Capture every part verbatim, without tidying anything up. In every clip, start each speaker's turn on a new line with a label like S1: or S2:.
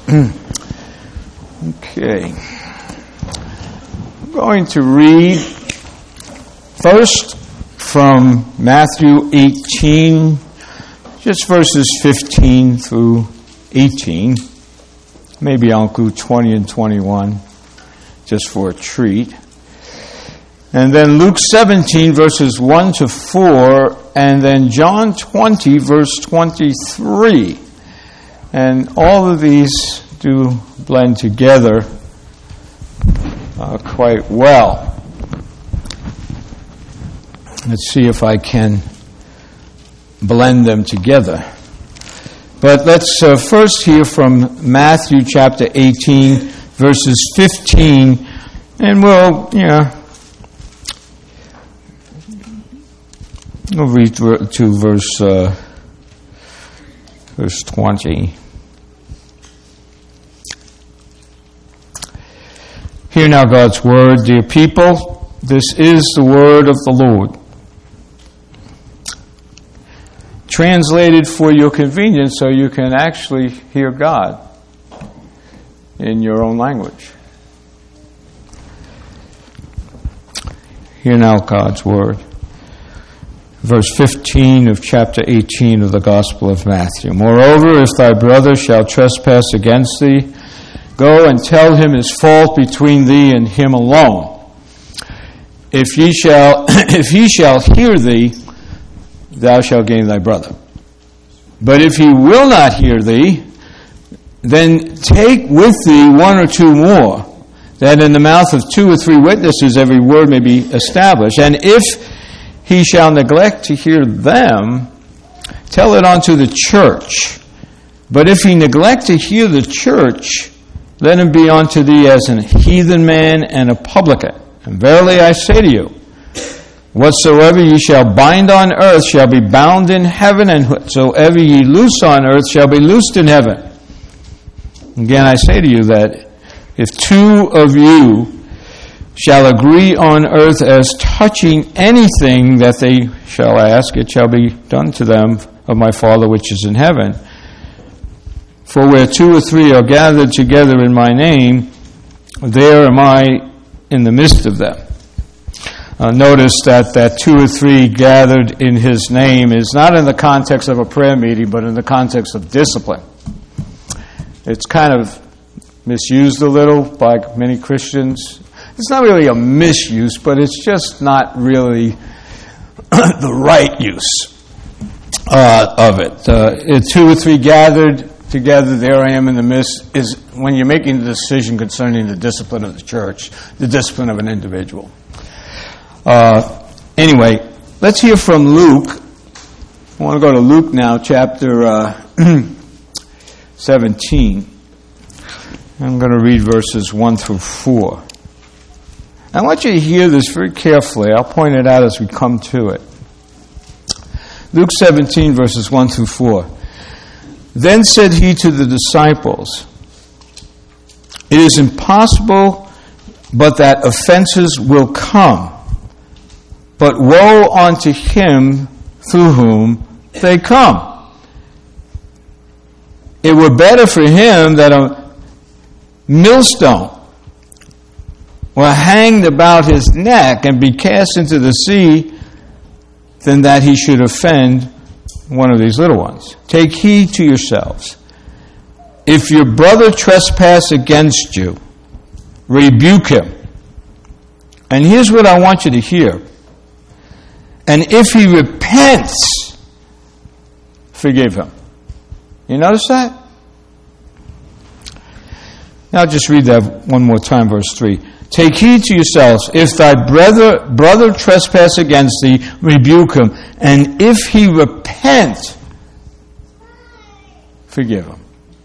S1: Okay. I'm going to read first from Matthew eighteen, just verses fifteen through eighteen. Maybe I'll include twenty and twenty-one just for a treat. And then Luke seventeen, verses one to four, and then John twenty, verse twenty-three. And all of these do blend together uh, quite well. Let's see if I can blend them together. But let's uh, first hear from Matthew chapter eighteen, verses fifteen, and we'll, you know, we'll read to verse uh, verse twenty. Hear now God's word, dear people. This is the word of the Lord. Translated for your convenience so you can actually hear God in your own language. Hear now God's word. Verse fifteen of chapter eighteen of the Gospel of Matthew. Moreover, if thy brother shall trespass against thee, go and tell him his fault between thee and him alone. If he shall, if he shall hear thee, thou shalt gain thy brother. But if he will not hear thee, then take with thee one or two more, that in the mouth of two or three witnesses every word may be established. And if he shall neglect to hear them, tell it unto the church. But if he neglect to hear the church, let him be unto thee as an heathen man and a publican. And verily I say to you, whatsoever ye shall bind on earth shall be bound in heaven, and whatsoever ye loose on earth shall be loosed in heaven. Again, I say to you that if two of you shall agree on earth as touching anything that they shall ask, it shall be done to them of my Father which is in heaven. For where two or three are gathered together in my name, there am I in the midst of them. Uh, notice that that two or three gathered in his name is not in the context of a prayer meeting, but in the context of discipline. It's kind of misused a little by many Christians. It's not really a misuse, but it's just not really the right use uh, of it. Uh, if two or three gathered together, there I am in the midst, is when you're making the decision concerning the discipline of the church, the discipline of an individual. Uh, anyway, let's hear from Luke. I want to go to Luke now, chapter uh, seventeen. I'm going to read verses one through four. I want you to hear this very carefully. I'll point it out as we come to it. Luke seventeen, verses one through four. Then said he to the disciples, it is impossible but that offenses will come, but woe unto him through whom they come. It were better for him that a millstone were hanged about his neck and be cast into the sea than that he should offend one of these little ones. Take heed to yourselves. If your brother trespass against you, rebuke him. And here's what I want you to hear. And if he repents, forgive him. You notice that? Now just read that one more time, verse three. Take heed to yourselves. If thy brother, brother trespass against thee, rebuke him. And if he repent, forgive him.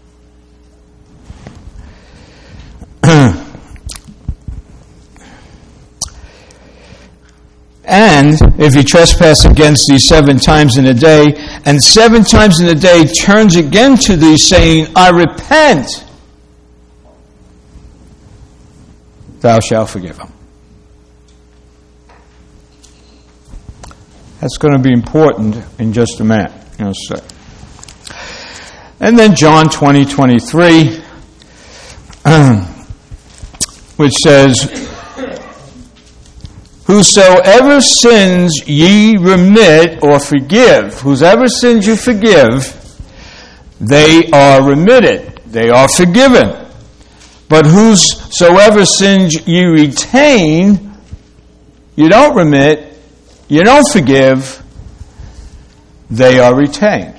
S1: And if he trespass against thee seven times in a day, and seven times in a day turns again to thee, saying, I repent, thou shalt forgive him. That's going to be important in just a minute. You know, so. And then John twenty, twenty-three, which says, whosoever sins ye remit or forgive, whosoever sins you forgive, they are remitted, they are forgiven. But whosoever sins you retain, you don't remit, you don't forgive, they are retained.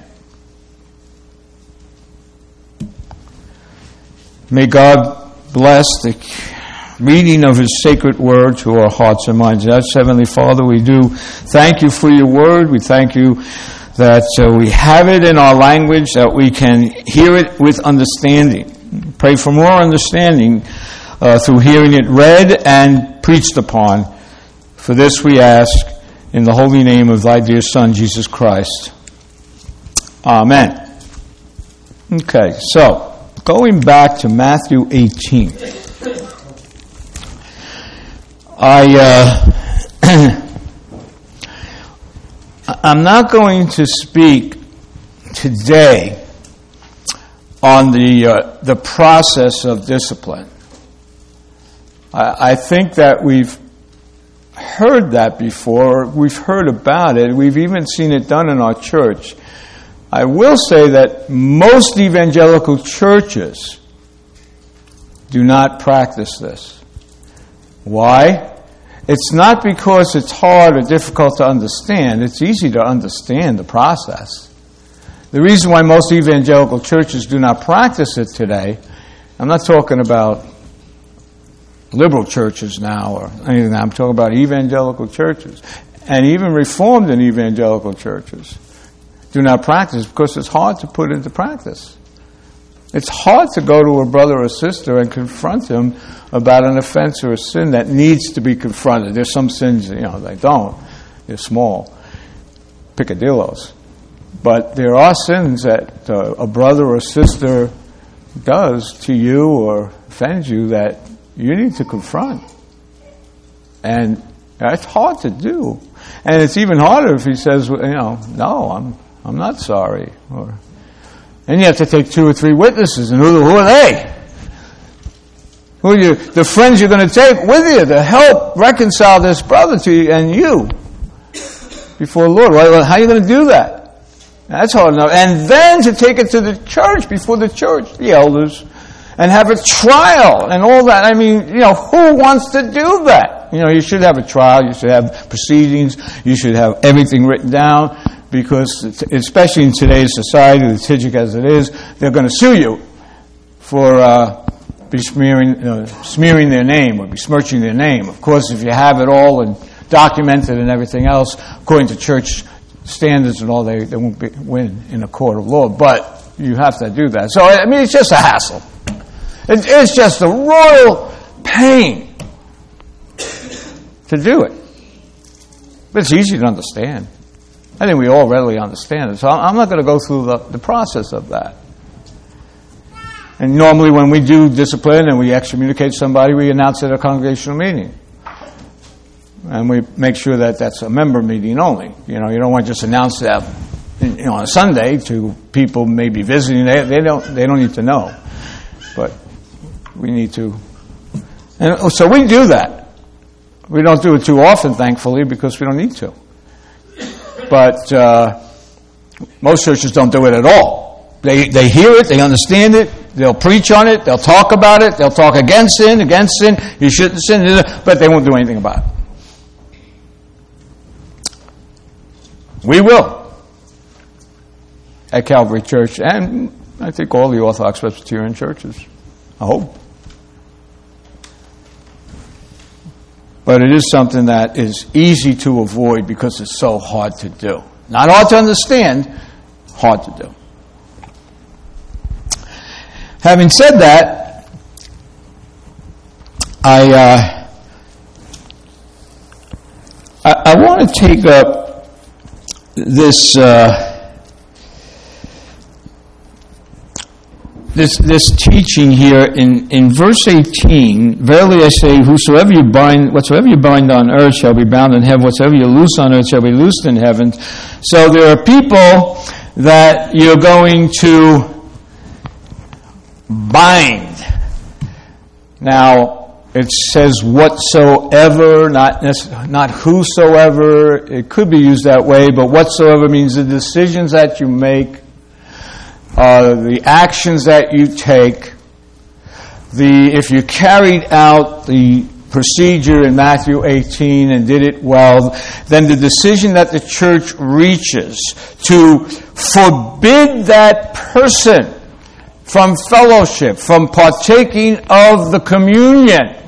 S1: May God bless the reading of His sacred word to our hearts and minds. That's Heavenly Father, we do thank You for Your word. We thank You that uh, we have it in our language, that we can hear it with understanding. Pray for more understanding uh, through hearing it read and preached upon. For this we ask in the holy name of Thy dear Son, Jesus Christ. Amen. Okay, so going back to Matthew eighteen. I, uh, I'm not going to speak today on the uh, the process of discipline. I, I think that we've heard that before. We've heard about it. We've even seen it done in our church. I will say that most evangelical churches do not practice this. Why? It's not because it's hard or difficult to understand. It's easy to understand the process. The reason why most evangelical churches do not practice it today, I'm not talking about liberal churches now or anything. I'm talking about evangelical churches. And even Reformed and evangelical churches do not practice because it's hard to put into practice. It's hard to go to a brother or sister and confront him about an offense or a sin that needs to be confronted. There's some sins, you know, they don't. They're small. Picadillos. But there are sins that uh, a brother or sister does to you or offends you that you need to confront. And that's hard to do. And it's even harder if he says, you know, no, I'm I'm not sorry. Or, and you have to take two or three witnesses. And who, who are they? Who are you? The friends you're going to take with you to help reconcile this brother to you and you before the Lord. Well, how are you going to do that? That's hard enough. And then to take it to the church, before the church, the elders, and have a trial and all that. I mean, you know, who wants to do that? You know, you should have a trial. You should have proceedings. You should have everything written down. Because, especially in today's society, litigious as it is, they're going to sue you for uh, besmearing, uh, smearing their name or besmirching their name. Of course, if you have it all and documented and everything else, according to church standards and all, they, they won't be, win in a court of law. But you have to do that. So, I mean, it's just a hassle. It, it's just a royal pain to do it. But it's easy to understand. I think we all readily understand it. So I'm not going to go through the, the process of that. And normally when we do discipline and we excommunicate somebody, we announce it at a congregational meeting. And we make sure that that's a member meeting only. You know, you don't want to just announce that, you know, on a Sunday to people maybe visiting. They, they don't they don't need to know. But we need to. And so we do that. We don't do it too often, thankfully, because we don't need to. But uh, most churches don't do it at all. They they hear it, they understand it, they'll preach on it, they'll talk about it, they'll talk against sin, against sin, you shouldn't sin, but they won't do anything about it. We will at Calvary Church, and I think all the Orthodox Presbyterian churches, I hope. But it is something that is easy to avoid because it's so hard to do. Not hard to understand, hard to do. Having said that, I uh, I, I want to take up this uh, This this teaching here in, in verse eighteen, verily I say, whosoever you bind, whatsoever you bind on earth shall be bound in heaven, whatsoever you loose on earth shall be loosed in heaven. So there are people that you're going to bind. Now, it says whatsoever, not necess- not whosoever. It could be used that way, but whatsoever means the decisions that you make, uh, the actions that you take. The if you carried out the procedure in Matthew eighteen and did it well, then the decision that the church reaches to forbid that person from fellowship, from partaking of the communion,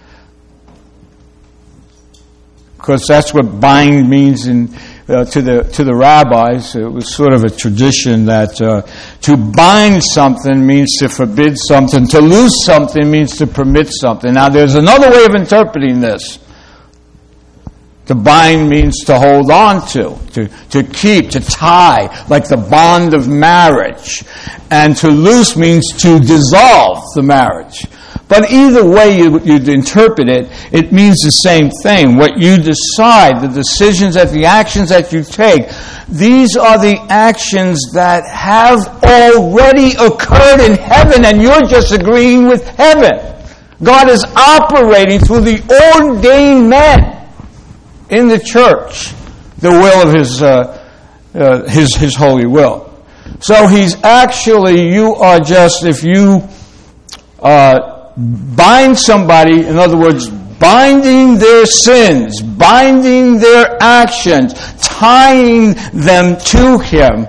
S1: because that's what bind means in uh, to the to the rabbis. It was sort of a tradition that uh, to bind something means to forbid something. To loose something means to permit something. Now, there's another way of interpreting this. To bind means to hold on to, to, to keep, to tie, like the bond of marriage. And to loose means to dissolve the marriage. But either way you, you'd interpret it, it means the same thing. What you decide, the decisions, that the actions that you take, these are the actions that have already occurred in heaven, and you're just agreeing with heaven. God is operating through the ordained men in the church, the will of His uh, uh, His His holy will. So He's actually, you are just, if you uh, bind somebody, in other words, binding their sins, binding their actions, tying them to Him,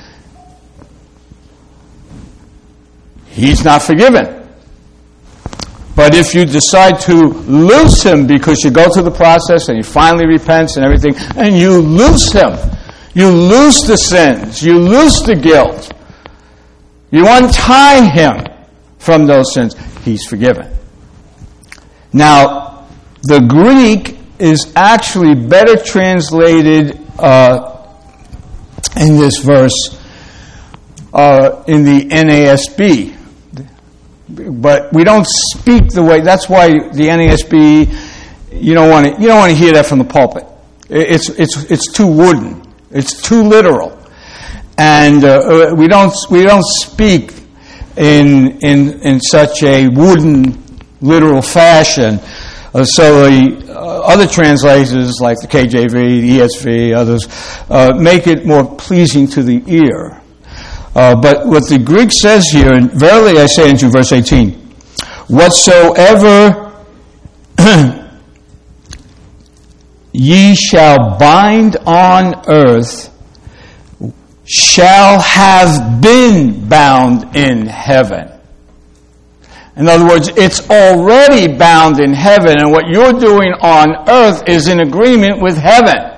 S1: He's not forgiven. But if you decide to loose him because you go through the process and he finally repents and everything, and you loose him, you loose the sins, you loose the guilt, you untie him from those sins, he's forgiven. Now, the Greek is actually better translated uh, in this verse uh, in the N A S B. But we don't speak the way. That's why the N A S B, you don't want to. You don't want to hear that from the pulpit. It's it's it's too wooden. It's too literal, and uh, we don't we don't speak in in in such a wooden, literal fashion. Uh, so the uh, other translators, like the K J V, the E S V, others, uh, make it more pleasing to the ear. Uh, but what the Greek says here, and verily I say unto you, verse eighteen, whatsoever ye shall bind on earth shall have been bound in heaven. In other words, it's already bound in heaven, and what you're doing on earth is in agreement with heaven.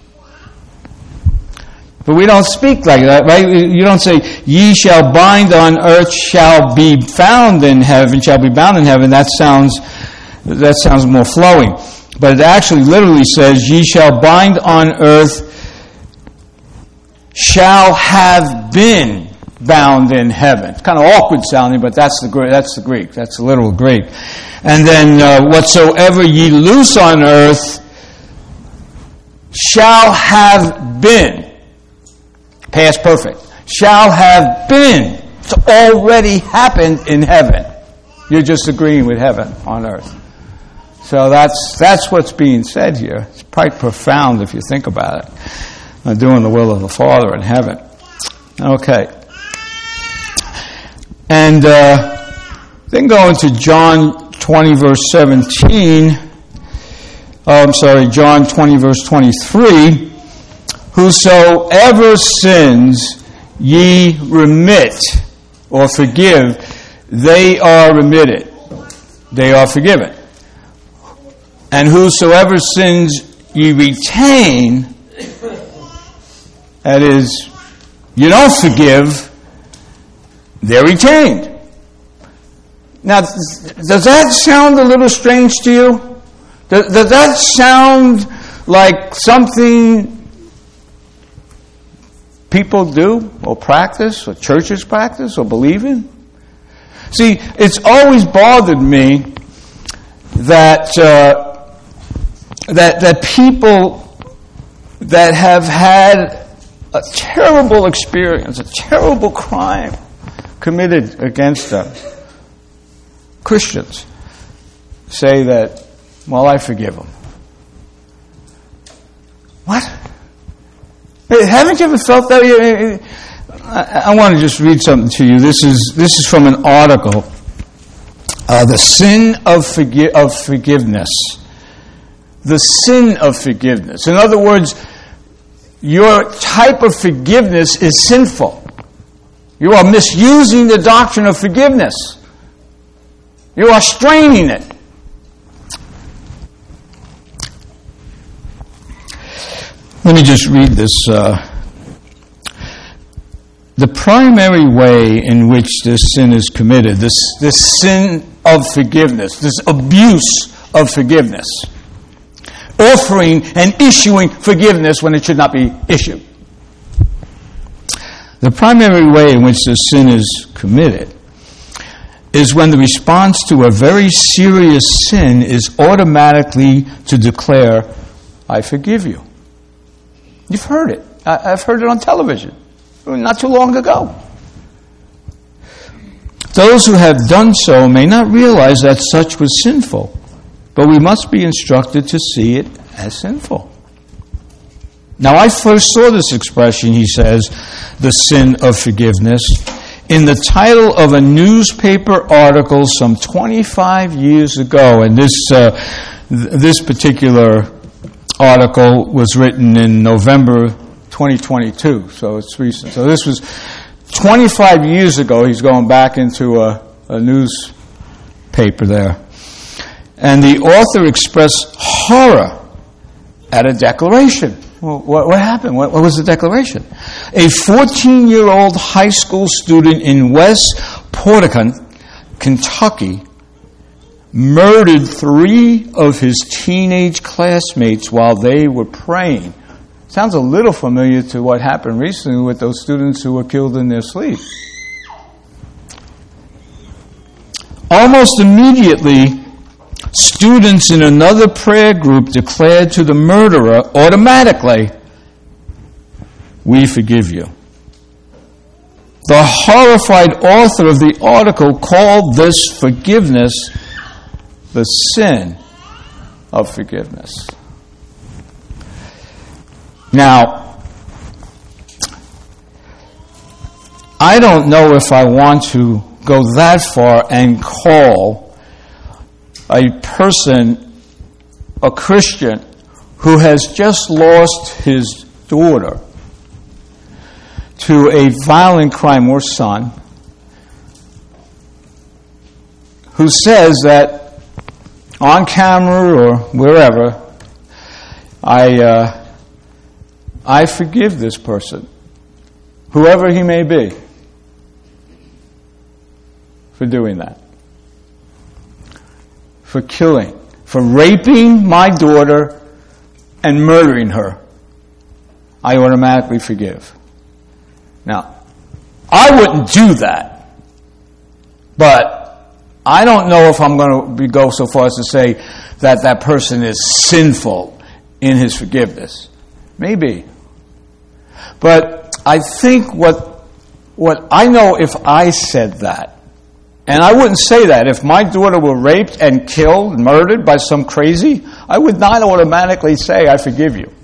S1: But we don't speak like that, right? You don't say, ye shall bind on earth shall be found in heaven, shall be bound in heaven. That sounds, that sounds more flowing. But it actually literally says, ye shall bind on earth shall have been bound in heaven. It's kind of awkward sounding, but that's the that's the Greek. That's the literal Greek. And then, uh, whatsoever ye loose on earth shall have been. Past perfect. Shall have been. It's already happened in heaven. You're just agreeing with heaven on earth. So that's that's what's being said here. It's quite profound if you think about it. Uh, doing the will of the Father in heaven. Okay. And uh, then go into John twenty, verse seventeen. Oh, I'm sorry, John twenty, verse twenty-three. Whosoever sins ye remit or forgive, they are remitted. They are forgiven. And whosoever sins ye retain, that is, you don't forgive, they're retained. Now, does that sound a little strange to you? Does, does that sound like something people do or practice or churches practice or believe in? See, it's always bothered me that uh, that that people that have had a terrible experience, a terrible crime committed against them, Christians, say that, well, I forgive him. What? Haven't you ever felt that? I, I want to just read something to you. This is this is from an article. Uh, the sin of forgi- of forgiveness. The sin of forgiveness. In other words, your type of forgiveness is sinful. You are misusing the doctrine of forgiveness. You are straining it. Let me just read this. Uh, the primary way in which this sin is committed, this, this sin of forgiveness, this abuse of forgiveness, offering and issuing forgiveness when it should not be issued. The primary way in which this sin is committed is when the response to a very serious sin is automatically to declare, I forgive you. You've heard it. I've heard it on television not too long ago. Those who have done so may not realize that such was sinful, but we must be instructed to see it as sinful. Now, I first saw this expression, he says, the sin of forgiveness, in the title of a newspaper article some twenty-five years ago. And this uh, th- this particular article was written in November twenty twenty-two, so it's recent. So this was twenty-five years ago. He's going back into a, a newspaper there. And the author expressed horror at a declaration. Well, what, what happened? What, what was the declaration? A fourteen-year-old high school student in West Porticon, Kentucky, murdered three of his teenage classmates while they were praying. Sounds a little familiar to what happened recently with those students who were killed in their sleep. Almost immediately, students in another prayer group declared to the murderer automatically, we forgive you. The horrified author of the article called this forgiveness the sin of forgiveness. Now, I don't know if I want to go that far and call a person, a Christian, who has just lost his daughter to a violent crime, or son, who says that on camera or wherever, I uh, I forgive this person, whoever he may be, for doing that. For killing, for raping my daughter and murdering her. I automatically forgive. Now, I wouldn't do that, but I don't know if I'm going to go so far as to say that that person is sinful in his forgiveness. Maybe. But I think what what I know, if I said that, and I wouldn't say that if my daughter were raped and killed, murdered by some crazy, I would not automatically say, I forgive you.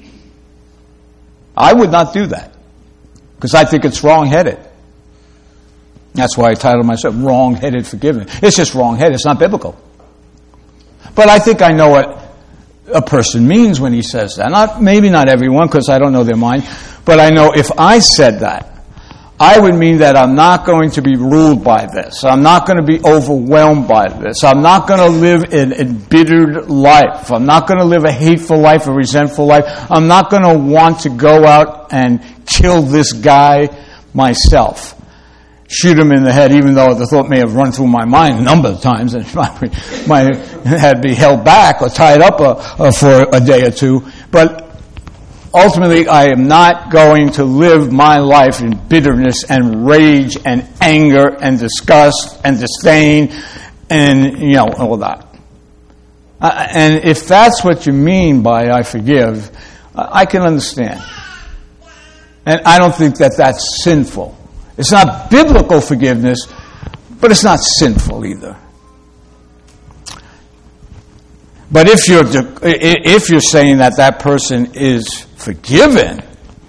S1: I would not do that, because I think it's wrong-headed. That's why I titled myself Wrong-Headed Forgiveness. It's just wrong-headed. It's not biblical. But I think I know what a person means when he says that. Not maybe not everyone, because I don't know their mind, but I know if I said that, I would mean that I'm not going to be ruled by this. I'm not going to be overwhelmed by this. I'm not going to live an embittered life. I'm not going to live a hateful life, a resentful life. I'm not going to want to go out and kill this guy myself. Shoot him in the head, even though the thought may have run through my mind a number of times and might, might had be held back or tied up a, a, for a day or two. But ultimately, I am not going to live my life in bitterness and rage and anger and disgust and disdain and, you know, all that. Uh, and if that's what you mean by I forgive, uh, I can understand. And I don't think that that's sinful. It's not biblical forgiveness, but it's not sinful either. But if you're if you're saying that that person is forgiven,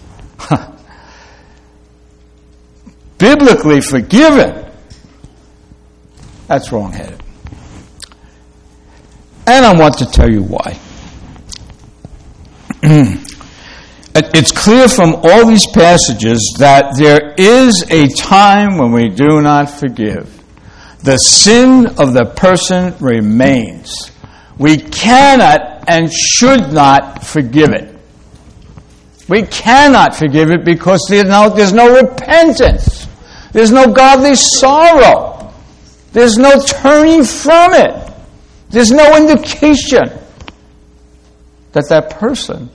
S1: biblically forgiven, that's wrong-headed. And I want to tell you why. It's clear from all these passages that there is a time when we do not forgive. The sin of the person remains. We cannot and should not forgive it. We cannot forgive it because there's no, there's no repentance. There's no godly sorrow. There's no turning from it. There's no indication that that person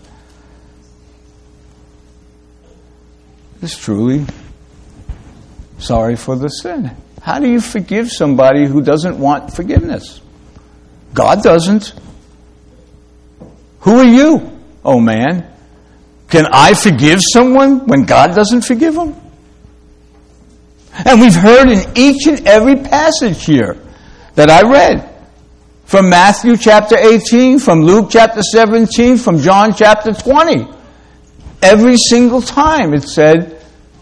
S1: is truly sorry for the sin. How do you forgive somebody who doesn't want forgiveness? God doesn't. Who are you, oh man? Can I forgive someone when God doesn't forgive them? And we've heard in each and every passage here that I read, from Matthew chapter eighteen, from Luke chapter seventeen, from John chapter twenty, every single time it said,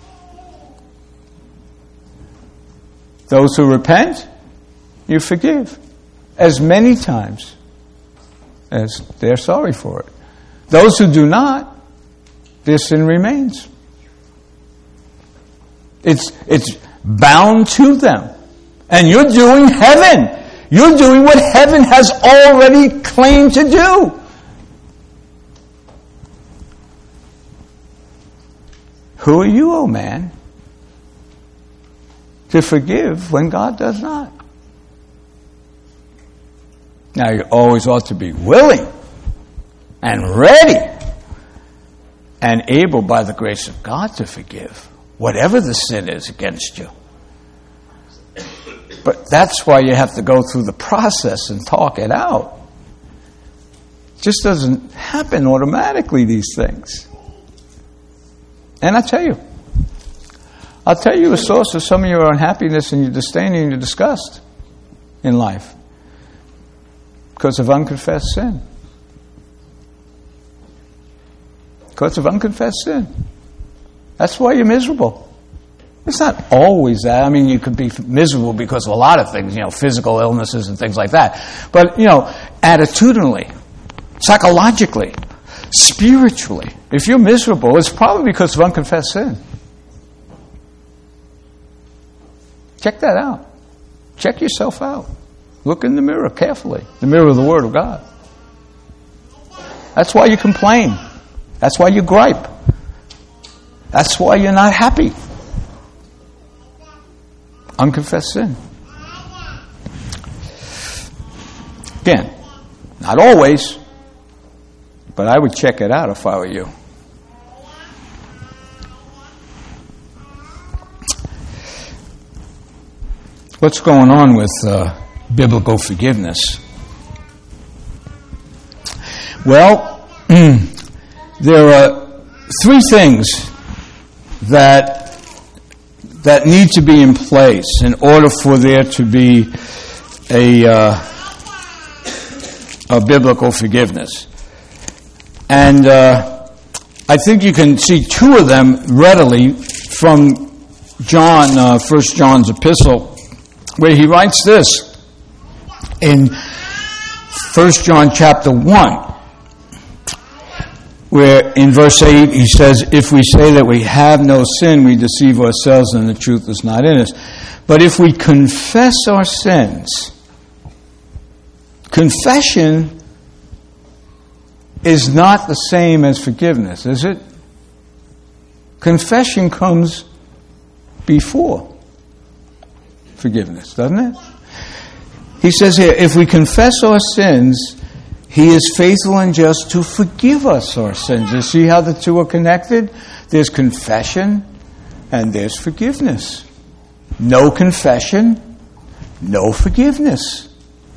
S1: those who repent, you forgive. As many times as they're sorry for it. Those who do not, their sin remains. It's, it's bound to them. And you're doing heaven. You're doing what heaven has already claimed to do. Who are you, oh man, to forgive when God does not? Now, you always ought to be willing and ready and able by the grace of God to forgive whatever the sin is against you. But that's why you have to go through the process and talk it out. It just doesn't happen automatically, these things. And I tell you, I'll tell you a source of some of your unhappiness and your disdain and your disgust in life. Because of unconfessed sin. Because of unconfessed sin. That's why you're miserable. It's not always that. I mean, you could be miserable because of a lot of things, you know, physical illnesses and things like that. But, you know, attitudinally, psychologically, spiritually, if you're miserable, it's probably because of unconfessed sin. Check that out. Check yourself out. Look in the mirror carefully. The mirror of the Word of God. That's why you complain. That's why you gripe. That's why you're not happy. Unconfessed sin. Again, not always, but I would check it out if I were you. What's going on with uh, biblical forgiveness? Well, there are three things that that need to be in place in order for there to be a uh, a biblical forgiveness. And uh, I think you can see two of them readily from John, uh, First John's epistle, where he writes this in First John chapter one, where in verse eight he says, if we say that we have no sin, we deceive ourselves and the truth is not in us. But if we confess our sins, confession is not the same as forgiveness, is it? Confession comes before forgiveness, doesn't it? He says here, if we confess our sins, He is faithful and just to forgive us our sins. You see how the two are connected? There's confession and there's forgiveness. No confession, no forgiveness.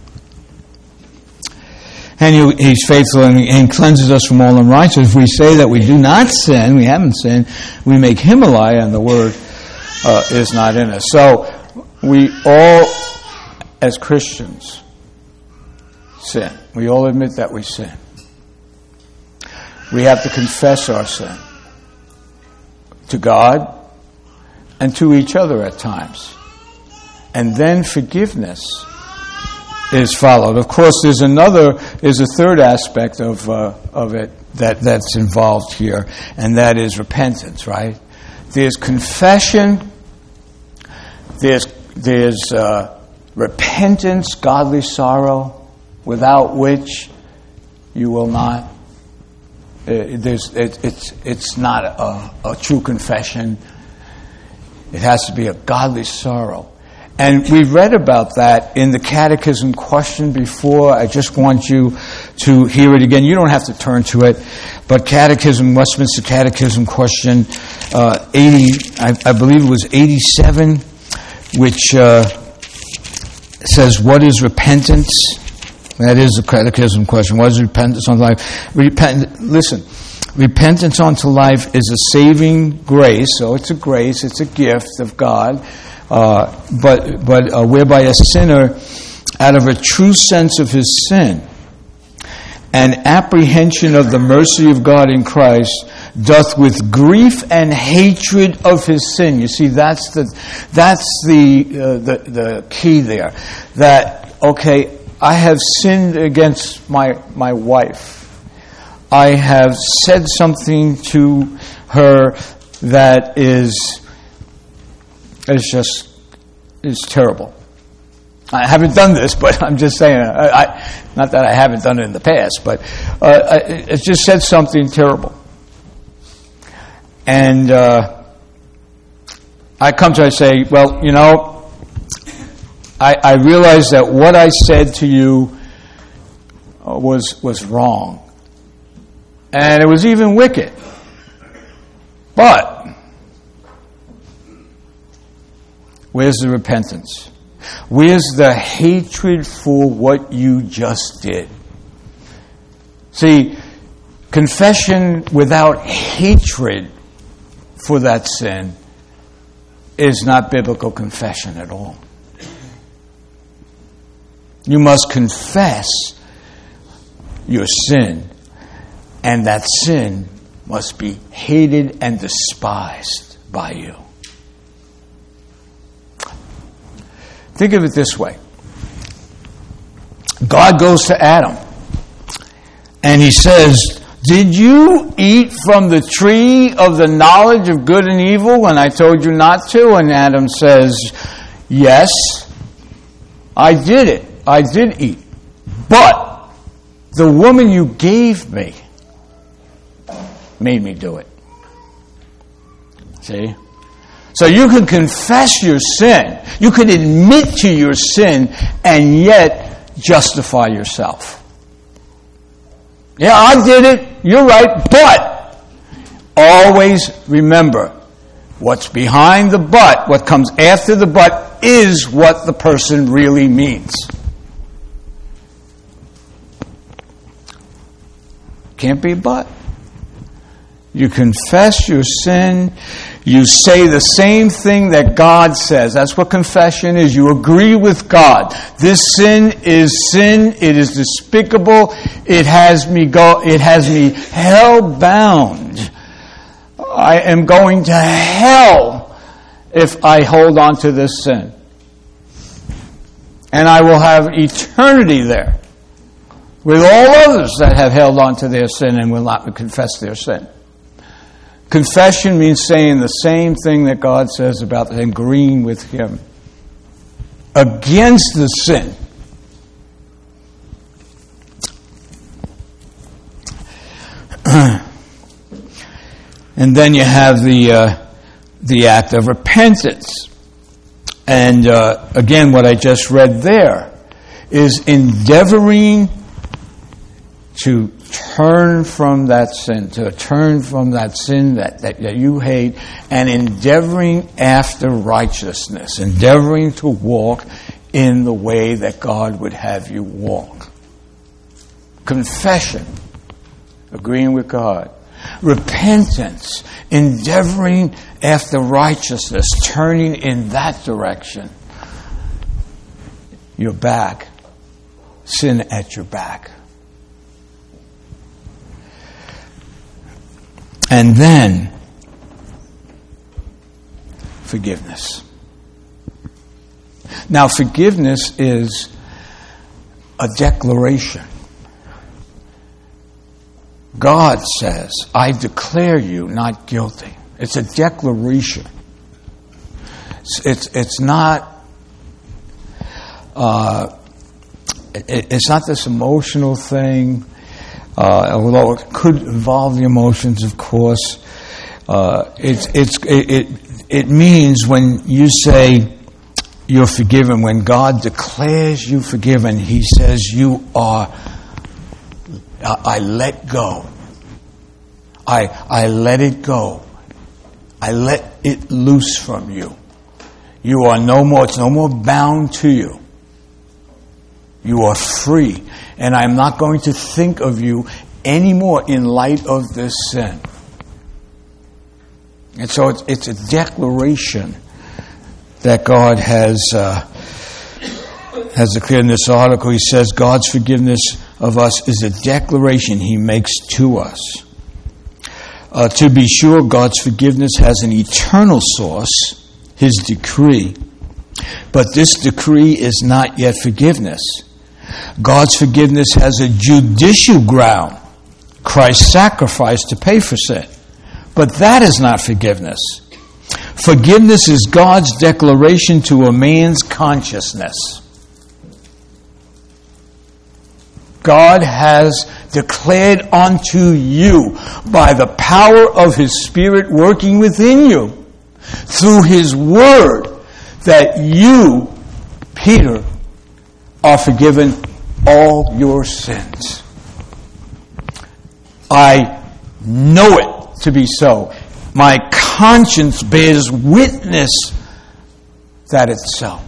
S1: And he, He's faithful and, and cleanses us from all unrighteousness. If we say that we do not sin, we haven't sinned, we make Him a liar and the Word uh, is not in us. So we all, as Christians, sin. We all admit that we sin. We have to confess our sin to God and to each other at times. And then forgiveness is followed. Of course, there's another, there's a third aspect of uh, of it that, that's involved here, and that is repentance, right? There's confession, there's there's uh, repentance, godly sorrow, without which you will not. Uh, there's it, it's it's not a, a true confession. It has to be a godly sorrow. And we read about that in the catechism question before. I just want you to hear it again. You don't have to turn to it. But catechism, Westminster Catechism question uh, eighty, I, I believe it was eighty-seven, which uh, says, what is repentance? That is a catechism question. What is repentance unto life? Repent, listen, repentance unto life is a saving grace. So it's a grace, it's a gift of God. Uh, but but uh, whereby a sinner, out of a true sense of his sin and apprehension of the mercy of God in Christ, doth with grief and hatred of his sin. You see, that's the that's the uh, the the key there. That okay, I have sinned against my my wife. I have said something to her that is. It's just, it's terrible. I haven't done this, but I'm just saying, I, I, not that I haven't done it in the past, but uh, I, it just said something terrible. And uh, I come to her and say, well, you know, I, I realize that what I said to you was was wrong. And it was even wicked. But where's the repentance? Where's the hatred for what you just did? See, confession without hatred for that sin is not biblical confession at all. You must confess your sin, and that sin must be hated and despised by you. Think of it this way. God goes to Adam and he says, did you eat from the tree of the knowledge of good and evil when I told you not to? And Adam says, yes, I did it. I did eat. But the woman you gave me made me do it. See? So you can confess your sin. You can admit to your sin and yet justify yourself. Yeah, I did it. You're right. But always remember, what's behind the but, what comes after the but, is what the person really means. Can't be a but. You confess your sin. You say the same thing that God says. That's what confession is. You agree with God. This sin is sin. It is despicable. It has me go. It has me hell bound. I am going to hell if I hold on to this sin, and I will have eternity there with all others that have held on to their sin and will not confess their sin. Confession means saying the same thing that God says about and agreeing with Him against the sin. And then you have the uh, the act of repentance. And uh, again, what I just read there is endeavoring to turn from that sin, to turn from that sin that, that, that you hate, and endeavoring after righteousness, endeavoring to walk in the way that God would have you walk. Confession, agreeing with God. Repentance, endeavoring after righteousness, turning in that direction. You're back, sin at your back. And then, forgiveness. Now, forgiveness is a declaration. God says, I declare you not guilty. It's a declaration. It's, it's, it's not uh, it, it's not this emotional thing, uh, although it could involve the emotions, of course. Uh, it's, it's, it, it, it means when you say you're forgiven, when God declares you forgiven, He says you are, I let go. I, I let it go. I let it loose from you. You are no more, it's no more bound to you. You are free. And I'm not going to think of you anymore in light of this sin. And so it's, it's a declaration that God has uh, has declared in this article. He says God's forgiveness of us is a declaration He makes to us. Uh, to be sure, God's forgiveness has an eternal source, His decree. But this decree is not yet forgiveness. God's forgiveness has a judicial ground, Christ's sacrifice to pay for sin. But that is not forgiveness. Forgiveness is God's declaration to a man's consciousness. God has declared unto you by the power of His Spirit working within you through His Word that you, Peter, are forgiven all your sins. I know it to be so. My conscience bears witness that it's so.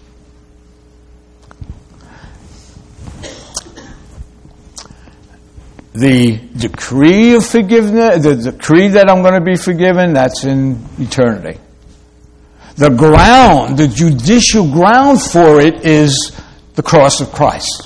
S1: The decree of forgiveness, the decree that I'm going to be forgiven, that's in eternity. The ground, the judicial ground for it is the cross of Christ.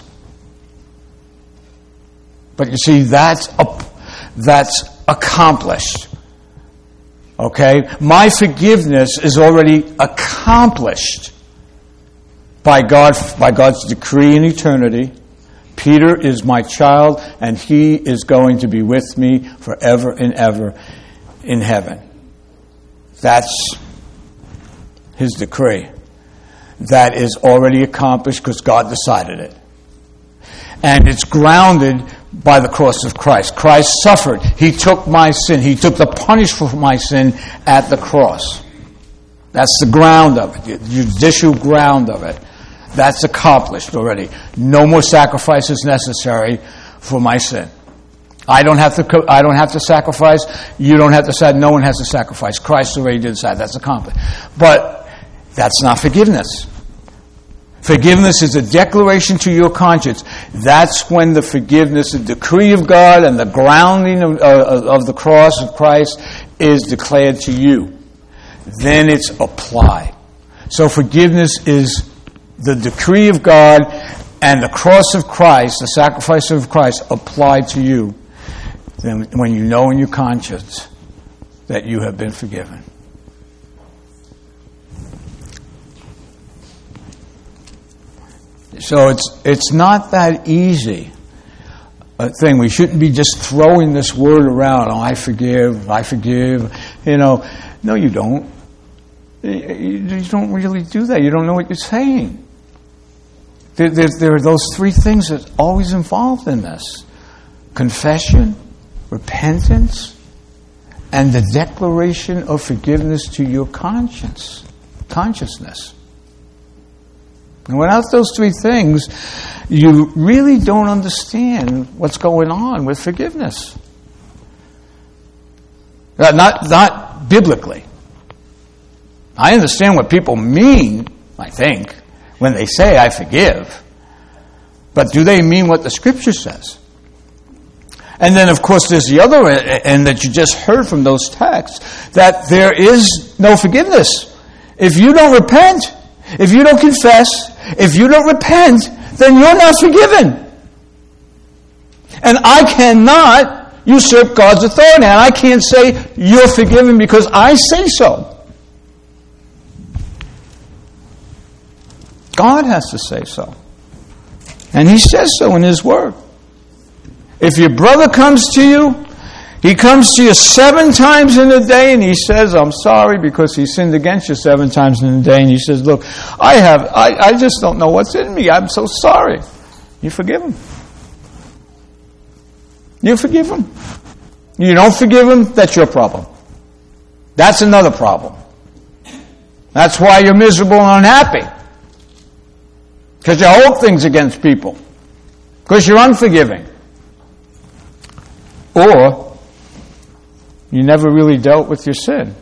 S1: But you see, that's a, that's accomplished. Okay? My forgiveness is already accomplished by God, by God's decree in eternity. Peter is my child, and he is going to be with me forever and ever in heaven. That's His decree. That is already accomplished because God decided it. And it's grounded by the cross of Christ. Christ suffered. He took my sin. He took the punishment for my sin at the cross. That's the ground of it, the judicial ground of it. That's accomplished already. No more sacrifices necessary for my sin. I don't have to. I don't have to sacrifice. You don't have to sacrifice. No one has to sacrifice. Christ already did that. That's accomplished. But that's not forgiveness. Forgiveness is a declaration to your conscience. That's when the forgiveness, the decree of God, and the grounding of, uh, of the cross of Christ is declared to you. Then it's applied. So forgiveness is the decree of God and the cross of Christ, the sacrifice of Christ, applied to you. Then when you know in your conscience that you have been forgiven. So it's it's not that easy a thing. We shouldn't be just throwing this word around. Oh, I forgive, I forgive. You know, no, you don't. You don't really do that. You don't know what you're saying. There, there, there are those three things that are always involved in this. Confession, repentance, and the declaration of forgiveness to your conscience, consciousness. And without those three things, you really don't understand what's going on with forgiveness. Not, not biblically. I understand what people mean, I think, when they say, I forgive. But do they mean what the Scripture says? And then, of course, there's the other end that you just heard from those texts, that there is no forgiveness. If you don't repent, if you don't confess, if you don't repent, then you're not forgiven. And I cannot usurp God's authority. And I can't say you're forgiven because I say so. God has to say so. And He says so in His Word. If your brother comes to you, he comes to you seven times in a day and he says, I'm sorry because he sinned against you seven times in a day. And he says, look, I have, I, I just don't know what's in me. I'm so sorry. You forgive him. You forgive him. You don't forgive him, that's your problem. That's another problem. That's why you're miserable and unhappy. Because you hold things against people. Because you're unforgiving. Or you never really dealt with your sin.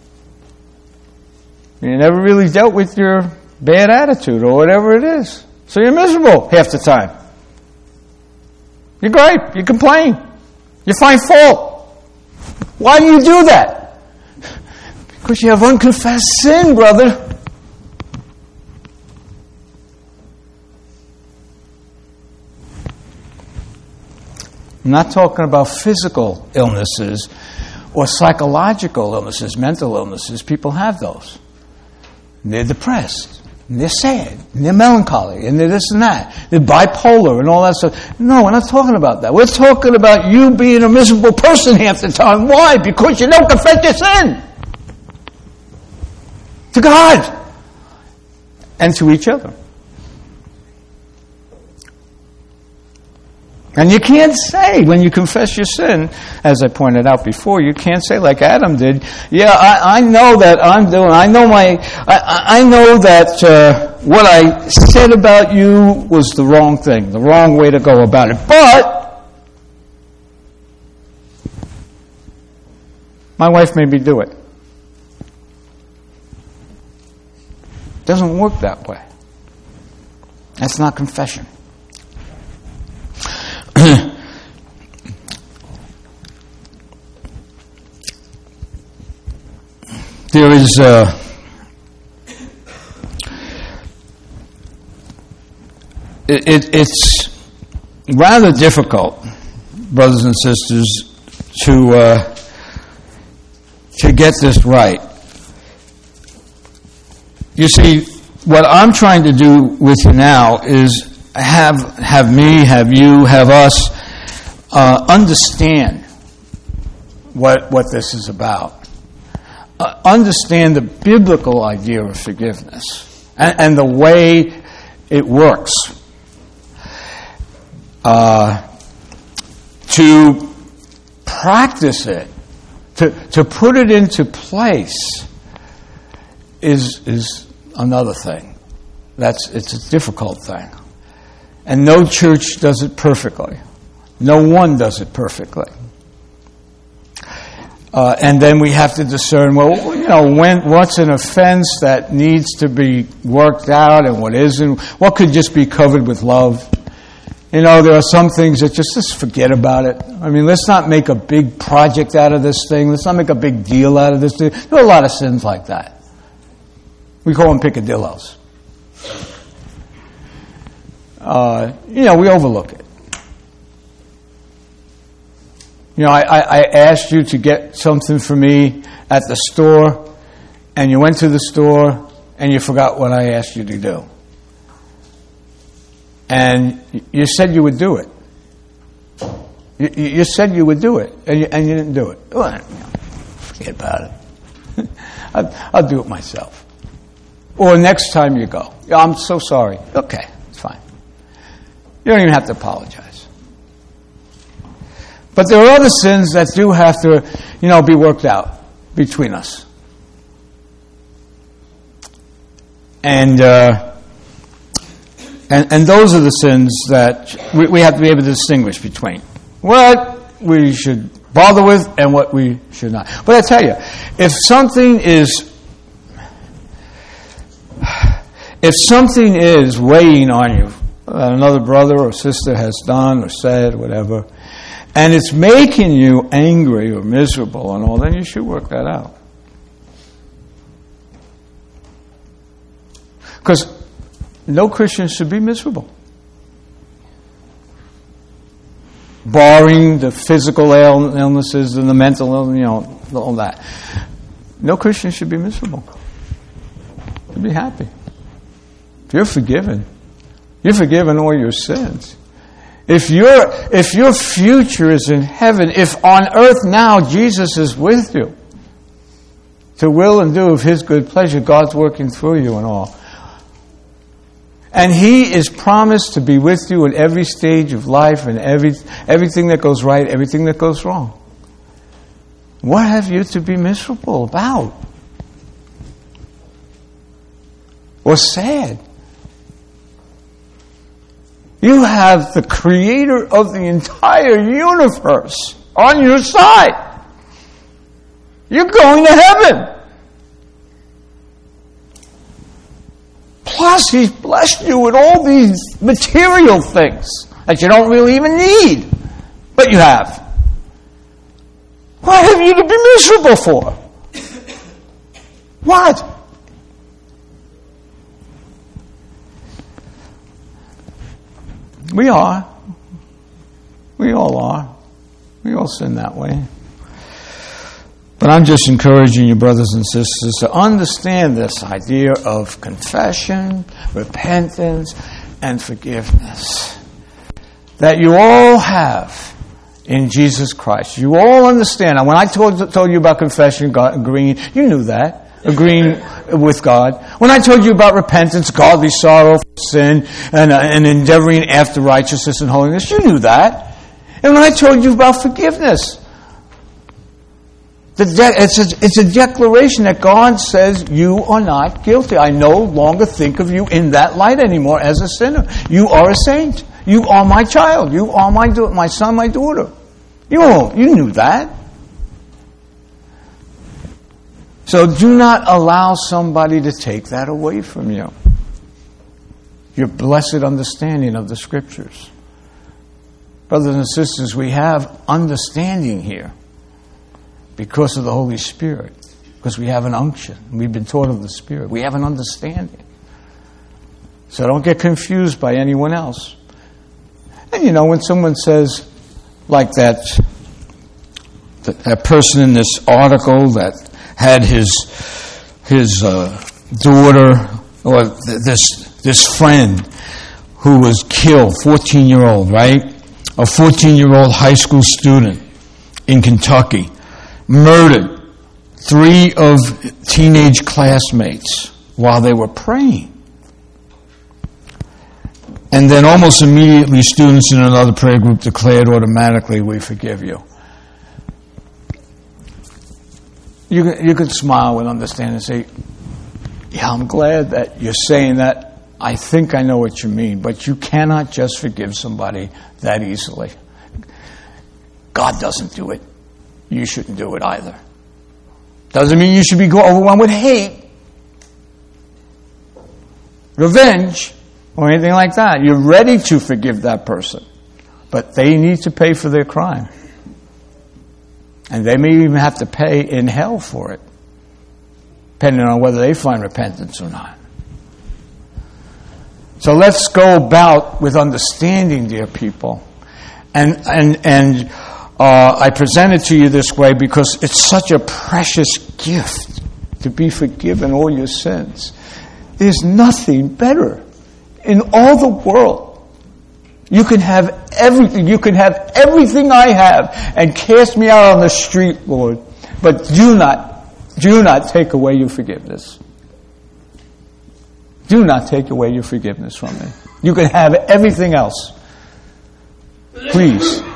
S1: You never really dealt with your bad attitude or whatever it is. So you're miserable half the time. You gripe. You complain. You find fault. Why do you do that? Because you have unconfessed sin, brother. I'm not talking about physical illnesses or psychological illnesses, mental illnesses. People have those. They're depressed. And they're sad. And they're melancholy. And they're this and that. They're bipolar and all that stuff. No, we're not talking about that. We're talking about you being a miserable person half the time. Why? Because you don't confess your sin. To God. And to each other. And you can't say, when you confess your sin, as I pointed out before, you can't say like Adam did, yeah, I, I know that I'm doing, I know my, I, I know that uh, what I said about you was the wrong thing, the wrong way to go about it. But my wife made me do it. It doesn't work that way. That's not confession. There is uh, it, it, it's rather difficult, brothers and sisters, to uh, to get this right. You see, what I'm trying to do with you now is have have me, have you, have us uh, understand what what this is about. Uh, understand the biblical idea of forgiveness and, and the way it works. Uh, to practice it, to to put it into place, is is another thing. That's it's a difficult thing, and no church does it perfectly. No one does it perfectly. Uh, and then we have to discern, well, you know, when what's an offense that needs to be worked out and what isn't. What could just be covered with love? You know, there are some things that just, just forget about it. I mean, let's not make a big project out of this thing. Let's not make a big deal out of this thing. There are a lot of sins like that. We call them picadillos. Uh, you know, we overlook it. You know, I, I, I asked you to get something for me at the store, and you went to the store, and you forgot what I asked you to do. And you said you would do it. You, you said you would do it, and you, and you didn't do it. Well, forget about it. I'll, I'll do it myself. Or next time you go, I'm so sorry. Okay, it's fine. You don't even have to apologize. But there are other sins that do have to, you know, be worked out between us. And uh, and and those are the sins that we, we have to be able to distinguish between what we should bother with and what we should not. But I tell you, if something is if something is weighing on you, that another brother or sister has done or said, whatever, and it's making you angry or miserable and all, then you should work that out. Because no Christian should be miserable. barring the physical ill- illnesses and the mental illness, you know, all that. No Christian should be miserable. Should be happy. If you're forgiven, you're forgiven all your sins. If your if your future is in heaven, if on earth now Jesus is with you, to will and do of His good pleasure, God's working through you and all. And He is promised to be with you in every stage of life and every everything that goes right, everything that goes wrong. What have you to be miserable about? Or sad? You have the Creator of the entire universe on your side. You're going to heaven. Plus, He's blessed you with all these material things that you don't really even need, but you have. What have you to be miserable for? What? We are. We all are. We all sin that way. But I'm just encouraging you, brothers and sisters, to understand this idea of confession, repentance, and forgiveness that you all have in Jesus Christ. You all understand. Now, when I told, told you about confession, God, agreeing, you knew that, agreeing with God. When I told you about repentance, godly sorrow for sin, and, uh, and endeavoring after righteousness and holiness, you knew that. And when I told you about forgiveness, the de- it's, a, it's a declaration that God says you are not guilty. I no longer think of you in that light anymore as a sinner. You are a saint. You are my child. You are my da- my son, my daughter. You all, you knew that. So do not allow somebody to take that away from you. Your blessed understanding of the Scriptures. Brothers and sisters, we have understanding here because of the Holy Spirit. Because we have an unction. We've been taught of the Spirit. We have an understanding. So don't get confused by anyone else. And you know, when someone says, like that, that, that person in this article that had his his uh, daughter, or th- this this friend who was killed, fourteen-year-old, right? A fourteen-year-old high school student in Kentucky, murdered three of teenage classmates while they were praying. And then almost immediately, students in another prayer group declared automatically, "We forgive you." You can, you can smile and understand and say, "Yeah, I'm glad that you're saying that. I think I know what you mean, but you cannot just forgive somebody that easily. God doesn't do it. You shouldn't do it either. Doesn't mean you should be overwhelmed with hate, revenge, or anything like that. You're ready to forgive that person, but they need to pay for their crime. And they may even have to pay in hell for it, depending on whether they find repentance or not. So let's go about with understanding, dear people. And and and uh, I present it to you this way because it's such a precious gift to be forgiven all your sins. There's nothing better in all the world. You can have everything. You can have everything I have and cast me out on the street, Lord. But do not, do not take away your forgiveness. Do not take away your forgiveness from me. You can have everything else. Please.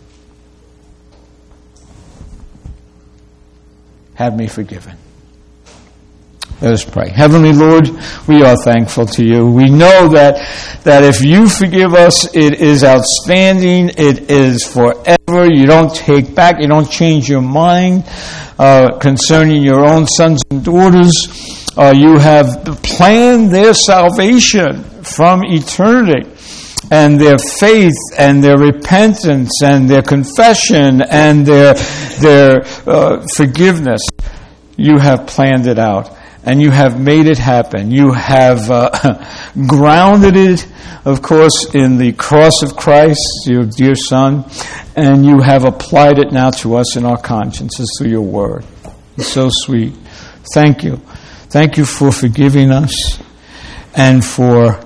S1: Have me forgiven. Let us pray. Heavenly Lord, we are thankful to you. We know that that if you forgive us, it is outstanding. It is forever. You don't take back. You don't change your mind uh, concerning your own sons and daughters. Uh, you have planned their salvation from eternity, and their faith and their repentance and their confession and their their uh, forgiveness. You have planned it out. and you have made it happen. You have uh, grounded it, of course, in the cross of Christ, your dear Son, and you have applied it now to us in our consciences through your word. It's so sweet. Thank you. Thank you for forgiving us and for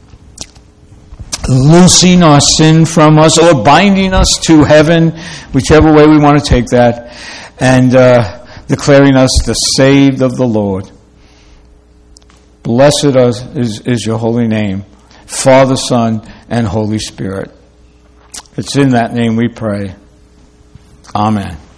S1: loosing our sin from us or binding us to heaven, whichever way we want to take that, and uh, declaring us the saved of the Lord. Blessed is, is your holy name, Father, Son, and Holy Spirit. It's in that name we pray. Amen.